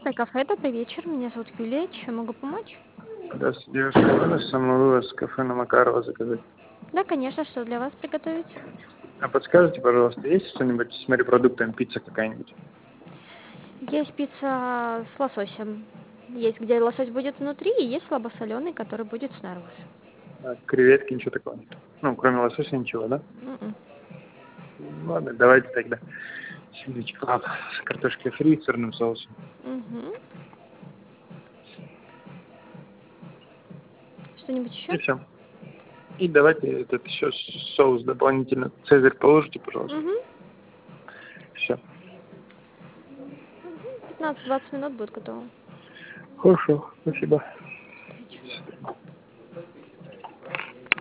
местное кафе. Добрый вечер. Меня зовут Юлия. Чем могу помочь? Здравствуйте, девушка. Можно самовывоз с кафе на Макарова заказать? Да, конечно. Что для вас приготовить? А подскажите, пожалуйста, есть что-нибудь с морепродуктами, пицца какая-нибудь? Есть пицца с лососем. Есть, где лосось будет внутри, и есть слабосоленый, который будет снаружи. А креветки, ничего такого нет? Ну, кроме лосося ничего, да? Мгм. Ладно, давайте тогда сандвич клаб с картошкой фри и сырным соусом. Мгм. Что-нибудь И еще? все. И давайте этот еще соус дополнительно. Цезарь положите, пожалуйста. Мгм. Все. 15-20 минут будет готово. Хорошо, спасибо. Встречи.